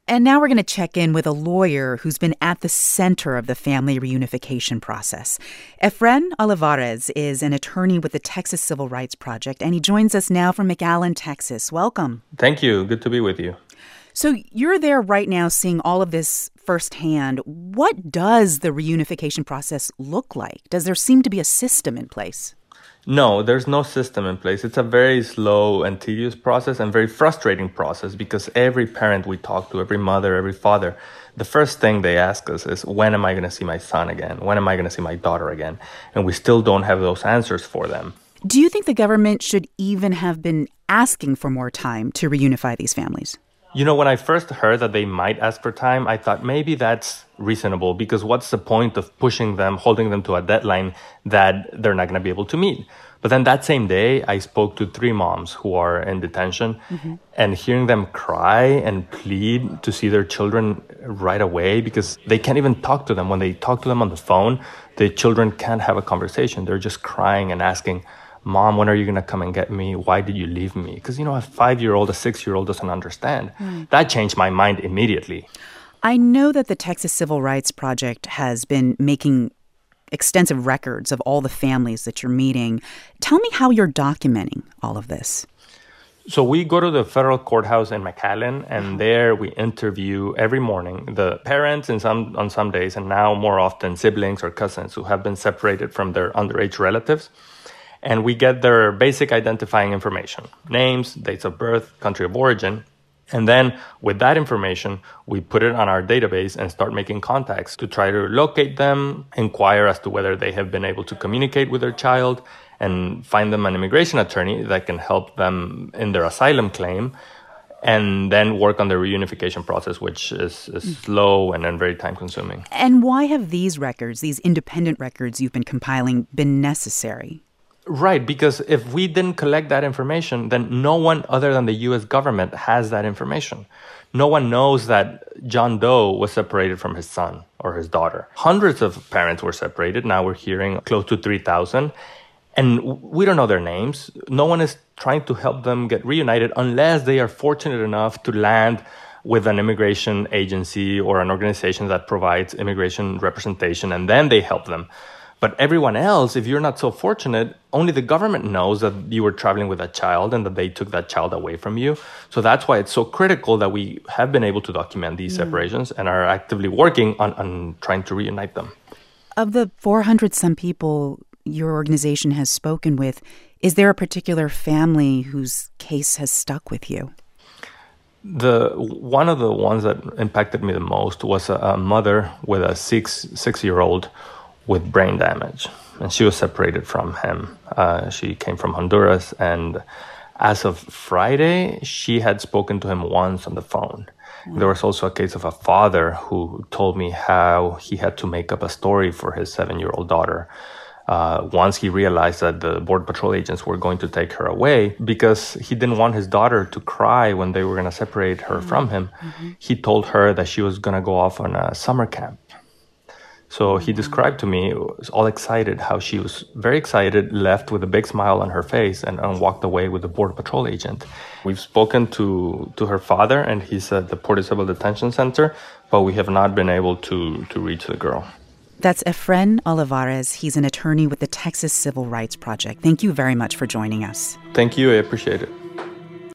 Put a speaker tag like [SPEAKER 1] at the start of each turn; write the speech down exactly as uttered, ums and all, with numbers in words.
[SPEAKER 1] And now we're going to check in with a lawyer who's been at the center of the family reunification process. Efren Olivares is an attorney with the Texas Civil Rights Project, and he joins us now from McAllen, Texas. Welcome.
[SPEAKER 2] Thank you. Good to be with you.
[SPEAKER 1] So you're there right now seeing all of this firsthand. What does the reunification process look like? Does there seem to be a system in place?
[SPEAKER 2] No, there's no system in place. It's a very slow and tedious process and very frustrating process because every parent we talk to, every mother, every father, the first thing they ask us is, when am I going to see my son again? When am I going to see my daughter again? And we still don't have those answers for them.
[SPEAKER 1] Do you think the government should even have been asking for more time to reunify these families?
[SPEAKER 2] You know, when I first heard that they might ask for time, I thought maybe that's reasonable because what's the point of pushing them, holding them to a deadline that they're not going to be able to meet? But then that same day, I spoke to three moms who are in detention, mm-hmm. and hearing them cry and plead to see their children right away because they can't even talk to them. When they talk to them on the phone, the children can't have a conversation. They're just crying and asking, Mom, when are you going to come and get me? Why did you leave me? Because, you know, a five-year-old, a six-year-old doesn't understand. Mm. That changed my mind immediately.
[SPEAKER 1] I know that the Texas Civil Rights Project has been making extensive records of all the families that you're meeting. Tell me how you're documenting all of this.
[SPEAKER 2] So we go to the federal courthouse in McAllen, and there we interview every morning the parents in some, on some days, and now more often siblings or cousins who have been separated from their underage relatives. And we get their basic identifying information, names, dates of birth, country of origin. And then with that information, we put it on our database and start making contacts to try to locate them, inquire as to whether they have been able to communicate with their child, and find them an immigration attorney that can help them in their asylum claim, and then work on the reunification process, which is, is slow and then very time-consuming.
[SPEAKER 1] And why have these records, these independent records you've been compiling, been necessary?
[SPEAKER 2] Right, because if we didn't collect that information, then no one other than the U S government has that information. No one knows that John Doe was separated from his son or his daughter. Hundreds of parents were separated. Now we're hearing close to three thousand. And we don't know their names. No one is trying to help them get reunited unless they are fortunate enough to land with an immigration agency or an organization that provides immigration representation, and then they help them. But everyone else, if you're not so fortunate, only the government knows that you were traveling with a child and that they took that child away from you. So that's why it's so critical that we have been able to document these mm. separations and are actively working on, on trying to reunite them.
[SPEAKER 1] Of the four hundred some people your organization has spoken with, is there a particular family whose case has stuck with you?
[SPEAKER 2] The one of the ones that impacted me the most was a, a mother with a six six-year-old with brain damage, and she was separated from him. Uh, she came from Honduras, and as of Friday, she had spoken to him once on the phone. Mm. There was also a case of a father who told me how he had to make up a story for his seven-year-old daughter uh, once he realized that the Border Patrol agents were going to take her away because he didn't want his daughter to cry when they were going to separate her mm. from him. Mm-hmm. He told her that she was going to go off on a summer camp. So he described to me, was all excited, how she was very excited, left with a big smile on her face, and, and walked away with the Border Patrol agent. We've spoken to, to her father, and he's at the Port Isabel Detention Center, but we have not been able to, to reach the girl.
[SPEAKER 1] That's Efren Olivares. He's an attorney with the Texas Civil Rights Project. Thank you very much for joining us.
[SPEAKER 2] Thank you. I appreciate it.